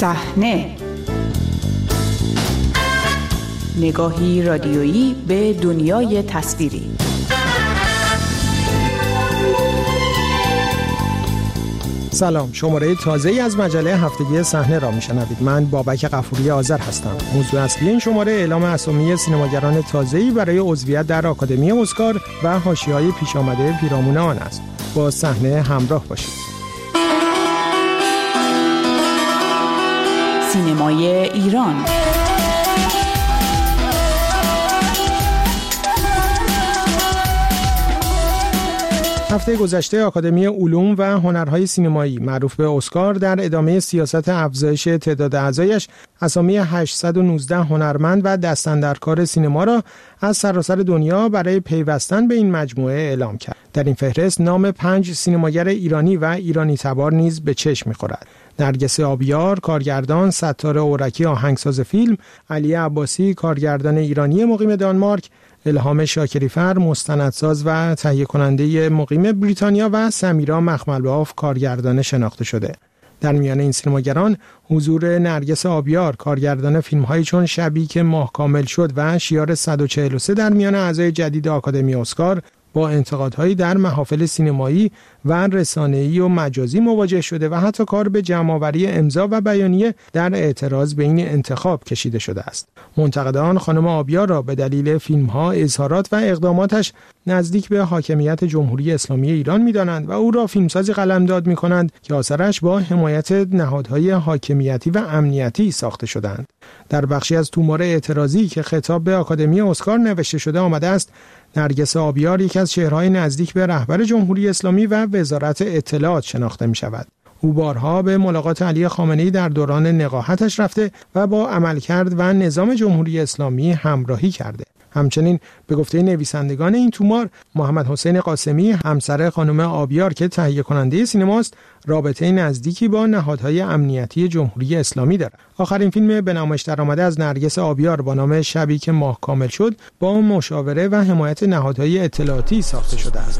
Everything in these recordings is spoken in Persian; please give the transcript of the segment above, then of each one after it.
صحنه، نگاهی رادیویی به دنیای تصویری. سلام، شماره تازه‌ای از مجله هفتگی صحنه را میشنوید. من بابک غفوری آذر هستم. موضوع اصلی این شماره اعلام اسامی سینماگران تازه‌ای برای عضویت در آکادمی اسکار و حاشیه‌های پیش آمده پیرامون آن است. با صحنه همراه باشید. سینمای ایران. هفته گذشته آکادمی علوم و هنرهای سینمایی معروف به اسکار در ادامه سیاست افزایش تعداد اعضایش اسامی 819 هنرمند و دستاندرکار سینما را از سراسر دنیا برای پیوستن به این مجموعه اعلام کرد. در این فهرست نام 5 سینماگر ایرانی و ایرانی تبار نیز به چشم می‌خورد. نرگس آبیار، کارگردان، ستاره اورکی آهنگساز فیلم، علی عباسی، کارگردان ایرانی مقیم دانمارک، الهام شاکری‌فر، مستندساز و تهیه کننده مقیم بریتانیا و سمیرا مخملباف، کارگردان شناخته شده. در میان این سینماگران حضور نرگس آبیار، کارگردان فیلم‌هایی چون شبی که ماه کامل شد و شیار 143 در میان اعضای جدید آکادمی اسکار با انتقادهایی در محافل سینمایی و رسانه‌ای و مجازی مواجه شده و حتی کار به جمع‌آوری امضا و بیانیه در اعتراض به این انتخاب کشیده شده است. منتقدان خانم آبیار را به دلیل فیلم‌ها، اظهارات و اقداماتش نزدیک به حاکمیت جمهوری اسلامی ایران می‌دانند و او را فیلمسازی قلمداد می‌کنند که آثارش با حمایت نهادهای حاکمیتی و امنیتی ساخته شدند. در بخشی از تومار اعتراضی که خطاب به آکادمی اسکار نوشته شده آمده است: نرگس آبیار یکی از چهره‌های نزدیک به رهبر جمهوری اسلامی و وزارت اطلاعات شناخته می‌شود. او بارها به ملاقات علی خامنه‌ای در دوران نقاهتش رفته و با عملکرد و نظام جمهوری اسلامی همراهی کرده. همچنین به گفته نویسندگان این تومار، محمد حسین قاسمی، همسر خانم آبیار که تهیه کننده سینماست، رابطه نزدیکی با نهادهای امنیتی جمهوری اسلامی دارد. آخرین فیلم به نمایش درآمده از نرگس آبیار با نام شبی که ماه کامل شد با مشاوره و حمایت نهادهای اطلاعاتی ساخته شده است.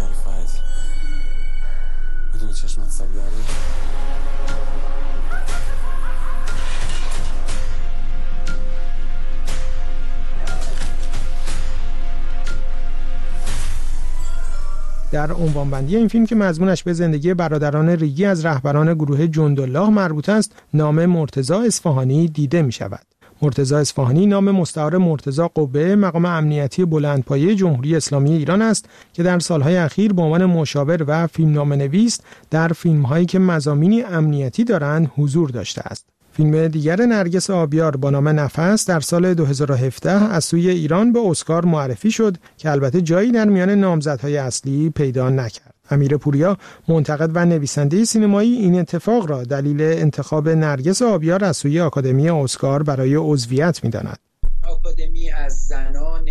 در عنوانبندی این فیلم که مضمونش به زندگی برادران ریگی از رهبران گروه جندالله مربوط است، نام مرتضی اصفهانی دیده می شود. مرتضی اصفهانی نام مستعار مرتضی قبه، مقام امنیتی بلندپایه جمهوری اسلامی ایران است که در سالهای اخیر به عنوان مشاور و فیلمنامه‌نویس در فیلم‌هایی که مضامینی امنیتی دارند حضور داشته است. فیلم دیگر نرگس آبیار با نام نفس در سال 2017 از سوی ایران به اسکار معرفی شد که البته جایی در میان نامزدهای اصلی پیدا نکرد. امیر پوریا، منتقد و نویسنده سینمایی، این اتفاق را دلیل انتخاب نرگس آبیار از سوی آکادمی اسکار برای عضویت می‌داند. آکادمی از زنان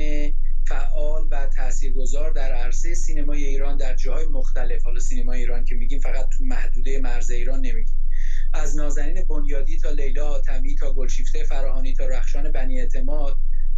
فعال و تاثیرگذار در عرصه سینمای ایران در جاهای مختلف، حالا سینمای ایران که میگیم فقط تو محدوده مرز ایران نمیگیم، از نازنین بنیادی تا لیلا حاتمی تا گلشیفته فراهانی تا رخشان بنی اعتماد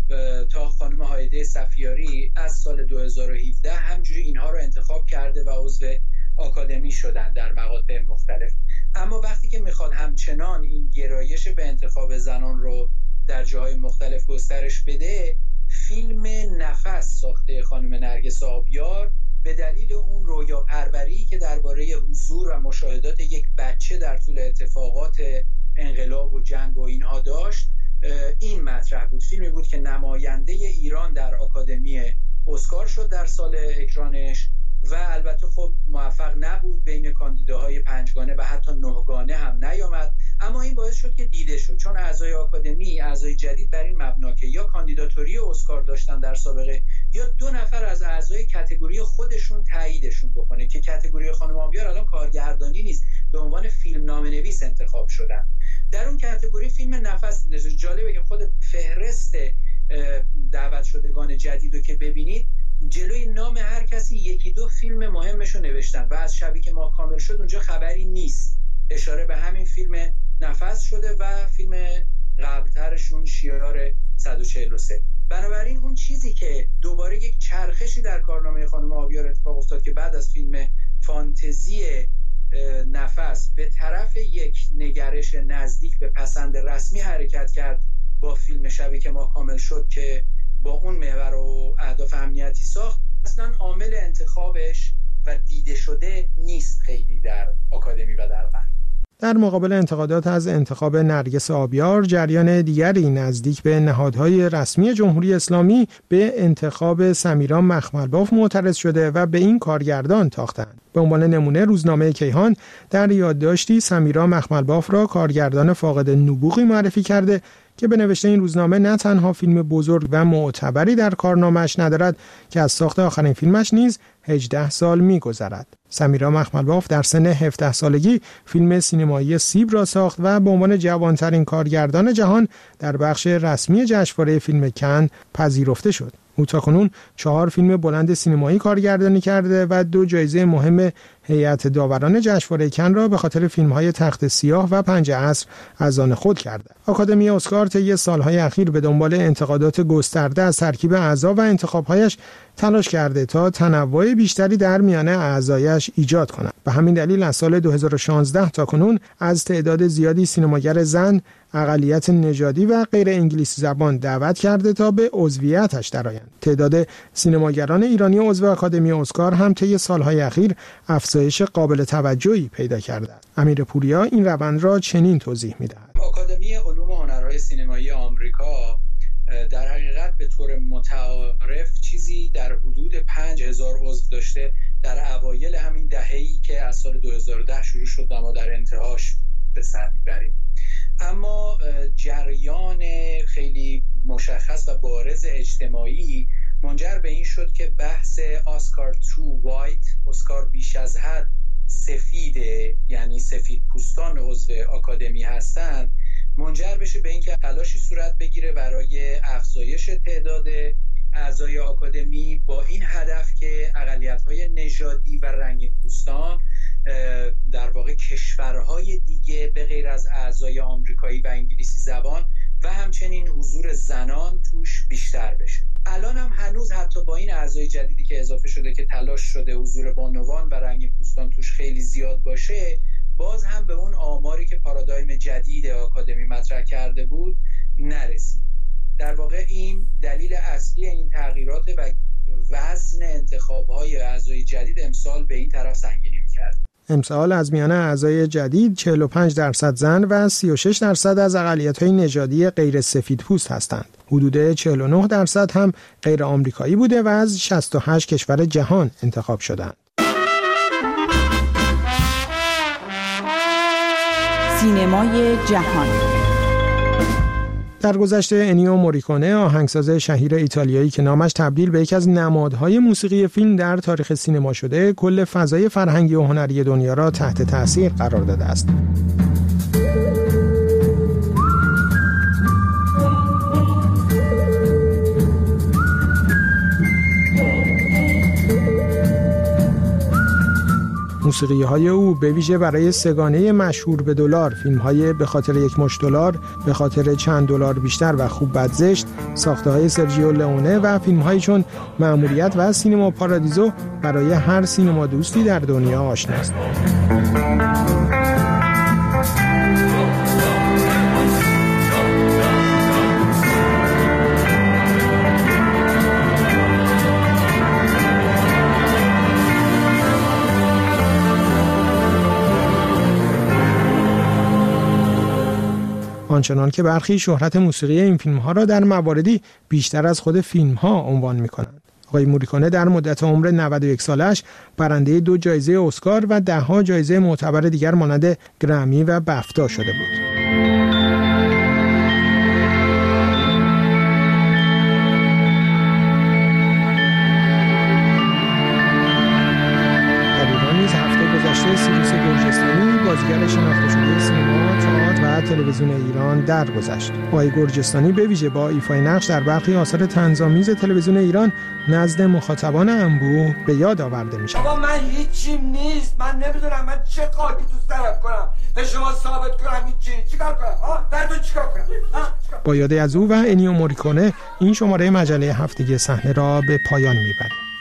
تا خانم هایده صفیاری از سال 2017 همجوری اینها رو انتخاب کرده و عضو آکادمی شدن در مقاطع مختلف. اما وقتی که میخواد همچنان این گرایش به انتخاب زنان رو در جاهای مختلف گسترش بده، فیلم نفس ساخته خانم نرگس آبیار به دلیل اون رویا پروری که درباره حضور و مشاهدات یک بچه در طول اتفاقات انقلاب و جنگ و اینها داشت، این مطرح بود. فیلمی بود که نماینده ایران در آکادمی اسکار شد در سال اکرانش و البته خب موفق نبود، بین کاندیداهای 5گانه و حتی 9گانه هم نیامد، اما این باعث شد که دیده شد، چون اعضای آکادمی، اعضای جدید بر این مبنا که یا کاندیداتوری اسکار داشتن در سابقه یا 2 نفر از اعضای کاتگوری خودشون تاییدشون بکنه، که کاتگوری خانم آبیار الان کارگردانی نیست، به عنوان فیلمنامه‌نویس انتخاب شدن. در اون کاتگوری فیلم نفس دیده شد. جالبه که خود فهرست دعوت شدگان جدیدو که ببینید، جلوی نام هر کسی 1-2 فیلم مهمشو نوشتن و از شبی که ماه کامل شد اونجا خبری نیست. اشاره به همین فیلم نفس شده و فیلم قبلترشون شیار 143. بنابراین اون چیزی که دوباره یک چرخشی در کارنامه خانم آبیار اتفاق افتاد که بعد از فیلم فانتزی نفس به طرف یک نگرش نزدیک به پسند رسمی حرکت کرد با فیلم شبی که ما کامل شد که با اون محور و اهداف امنیتی ساخت، اصلا عامل انتخابش و دیده شده نیست خیلی در آکادمی و در قهر. در مقابل انتقادات از انتخاب نرگس آبیار، جریان دیگری نزدیک به نهادهای رسمی جمهوری اسلامی به انتخاب سمیرا مخملباف معترض شده و به این کارگردان تاختند. به عنوان نمونه روزنامه کیهان در یادداشتی سمیرا مخملباف را کارگردان فاقد نبوغی معرفی کرده که به نوشته این روزنامه نه تنها فیلم بزرگ و معتبری در کارنامه‌اش ندارد که از ساخت آخرین فیلمش نیز 18 سال می‌گذرد. سمیرا مخملباف در سن 17 سالگی فیلم سینمایی سیب را ساخت و به عنوان جوانترین کارگردان جهان در بخش رسمی جشنواره فیلم کن پذیرفته شد. او تاکنون 4 فیلم بلند سینمایی کارگردانی کرده و 2 جایزه مهم هیئت داوران جشنواره کن را به خاطر فیلم‌های تخت سیاه و 5 عصر از آن خود کرده. آکادمی اسکار طی سال‌های اخیر به دنبال انتقادات گسترده از ترکیب اعضا و انتخاب‌هایش تلاش کرده تا تنوع بیشتری در میان اعضایش ایجاد کند. به همین دلیل از سال 2016 تا کنون از تعداد زیادی سینماگر زن، اقلیت نژادی و غیر انگلیسی زبان دعوت کرده تا به عضویتش درآیند. تعداد سینماگران ایرانی عضو آکادمی اسکار هم طی سال‌های اخیر افزایش قابل توجهی پیدا کرده است. امیر پوریا این روند را چنین توضیح می‌دهد. آکادمی علوم و هنرهای سینمایی آمریکا در حقیقت به طور متعارف چیزی در حدود 5000 عضو داشته در اوایل همین دهه‌ای که از سال 2010 شروع شد و ما در انتهاش به سر میبریم. اما جریان خیلی مشخص و بارز اجتماعی منجر به این شد که بحث اسکار تو وایت، اسکار بیش از حد سفیده، یعنی سفید پوستان عضو آکادمی هستند، منجر بشه به اینکه تلاشی صورت بگیره برای افزایش تعداد اعضای آکادمی با این هدف که اقلیت‌های نژادی و رنگین پوستان در واقع کشورهای دیگه به غیر از اعضای آمریکایی و انگلیسی زبان و همچنین حضور زنان توش بیشتر بشه. الان هم هنوز حتی با این اعضای جدیدی که اضافه شده که تلاش شده حضور بانوان و رنگین پوستان توش خیلی زیاد باشه، باز هم به اون آماری که پارادایم جدید آکادمی مطرح کرده بود نرسید. در واقع این دلیل اصلی این تغییرات و وزن انتخاب‌های اعضای جدید امسال به این طرف سنگینی می‌کرد. امسال از میان اعضای جدید 45% زن و 36% از اقلیت‌های نژادی غیر سفیدپوست هستند. حدود 49% هم غیر آمریکایی بوده و از 68 کشور جهان انتخاب شدند. سینمای جهان. در گذشته انیو موریکونه، آهنگساز شهیر ایتالیایی که نامش تبدیل به یکی از نمادهای موسیقی فیلم در تاریخ سینما شده، کل فضای فرهنگی و هنری دنیا را تحت تأثیر قرار داده است. موسیقی‌های او به ویژه برای سگانه مشهور به دلار، فیلم‌های به خاطر یک مشت دلار، به خاطر چند دلار بیشتر و خوب بد زشت، ساخته‌های سرجیو لئونه و فیلم‌هایی چون مأموریت و سینما پارادیزو برای هر سینما دوستی در دنیا آشناست. آنچنان که برخی شهرت موسیقی این فیلم‌ها را در مواردی بیشتر از خود فیلم‌ها عنوان می‌کنند. آقای موریکونه در مدت عمر 91 سالش برنده 2 جایزه اسکار و 10 جایزه معتبر دیگر مانند گرمی و بفتا شده بود. سیروس گرجستانی، بازیگر شناخته شده سینما، تئاتر و تلویزیون ایران درگذشت. آقای گرجستانی به ویژه با ایفای نقش در برخی آثار طنزآمیز تلویزیون ایران نزد مخاطبان انبوه به یاد آورده میشه. بابا من هیچیم نیست، من نمیدونم من چه خاکی تو سرت کنم به شما ثابت کنم هیچی. چیکار کنم؟ دردو چیکار کنم؟ با یاد از او و انیو موریکونه این شماره مجله هفتگی صحنه را به پایان میبریم.